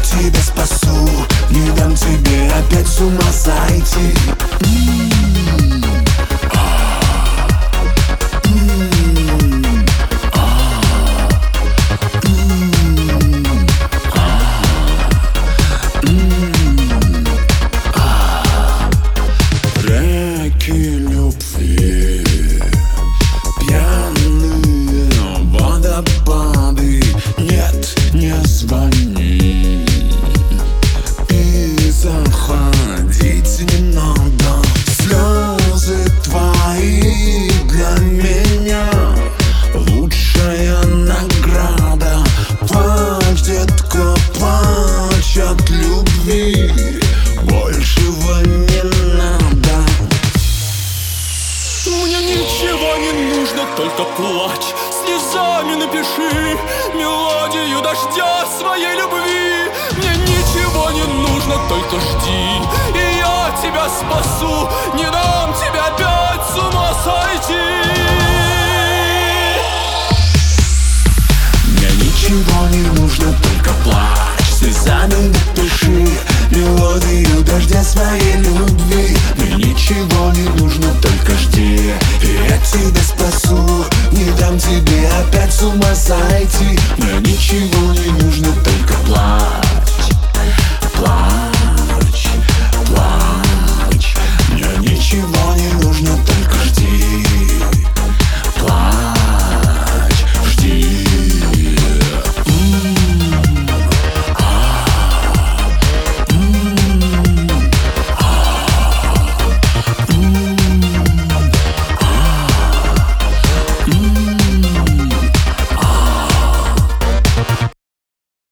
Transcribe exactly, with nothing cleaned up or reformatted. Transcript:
тебя спасу, не дам тебе опять с ума сойти. Реки любви, пьяные водопады. Нет, не звони и заходить не надо. Слезы твои для меня лучшая награда. Плачь, детка, плачь от любви, большего не надо. Мне ничего не нужно, только плачь. Слезами напиши мелодию дождя своей любви. Мне ничего не нужно, только жди, и я тебя спасу, не дам тебя опять с ума сойти.